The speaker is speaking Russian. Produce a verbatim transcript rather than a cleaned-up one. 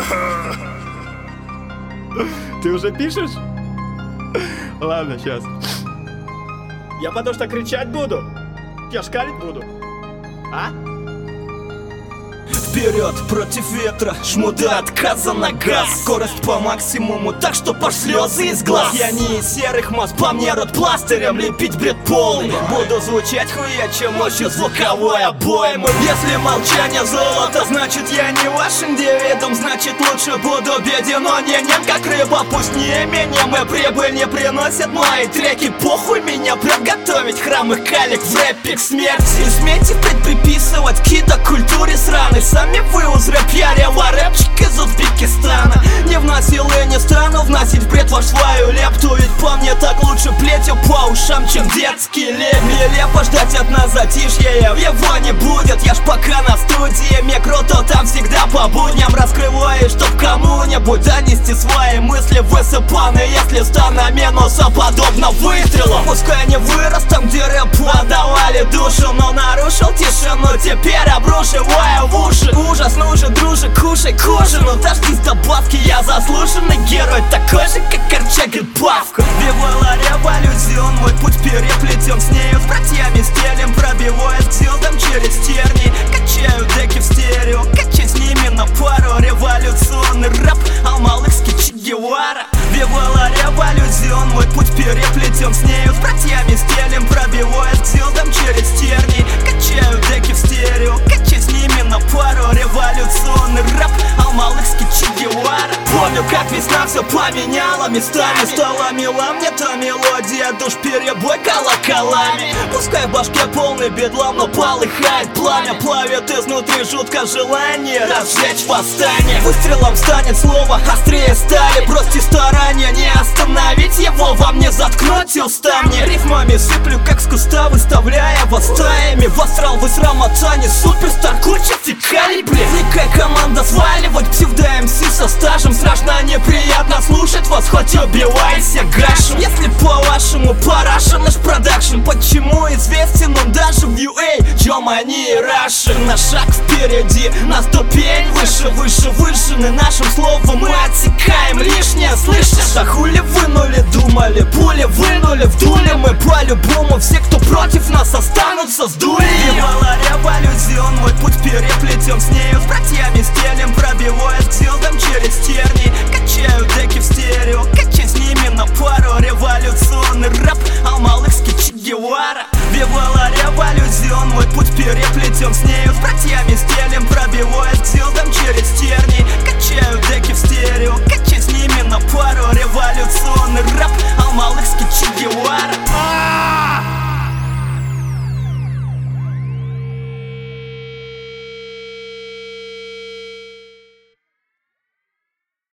Ты уже пишешь? Ладно, сейчас. Я потому что кричать буду. Я шкалить буду. А? Вперед, против ветра, шмуда отказа на газ. Скорость по максимуму, так что пош слезы из глаз. Я не из серых масс, по мне рот пластырем лепить бред полный. Буду звучать хуяче мощью звуковой обоймы. Если молчание золото, значит я не вашим девидом. Значит лучше буду беден, но не нем как рыба. Пусть не именем и прибыль не приносят мои треки. Похуй меня прям готовить храмы калик в рэпе к смерти. И смейте предприписывать кида культуре сраной. Сами вы уз рэп, я рева рэпчик из Узбекистана. Не вносил и не стану вносить бред ваш свою лепту. Ведь по мне так лучше плетью по ушам, чем детский леп. Нелепо ждать от нас затишья, его не будет. Я ж пока на студии, мне круто там всегда по будням. Раскрываю, чтоб кому-нибудь донести свои мысли высыпаны. Если стану на минуса, подобно выстрелу. Пускай не вырос там, где рэпу отдавали душу, но нарушил тишину, теперь обрушиваю в уши. Ужас нужен, друже, кушай кожану. Дождись до бабки, я заслуженный герой, такой же, как Корчак и Павка. Бивала революцион, мой путь переплетен с нею. С братьями стелем, пробивая с дилдом через тернии. Качаю деки в стерео, качай с ними на пару. Революционный рэп, алмалыкский Че Гевара. Бивала революцион, мой путь переплетен с нею. С братьями стелем, пробивая с дилдом через тернии. Качаю деки в стерео, качай с ними на пару. Революционный рэп, алмалыкский Че Гевара. Помню, как весна все поменяла местами. Стала мила мне та мелодия, душ перебой колоколами. Пускай в башке полный бедлам, но полыхает пламя. Плавит изнутри жутко желание разжечь восстание. Выстрелом станет слово острее стали. Бросьте старания, не остановить его вам, не заткнуть уста мне. Рифмами сыплю, как с куста, выставляя вас стаями. В астрал вы срамотане, суперстар, кучите калибре. Никакая команда сваливать, псевдо-МС со стажем. Страшно неприятно слушать вас, хоть убивайся гашем. Если по-вашему парашен наш продакшн, почему известен он даже в ю эй, Germany и Russia? На шаг впереди, на ступень выше, выше, выше. И нашим словом мы отсекаем лишнее, слышишь? А хули вынули, думали, пули вынули, вдули мы по-любому. Все, кто против нас, останутся с дулей. Бивала революцион, мой путь переплетен с нею. С братьями стелем,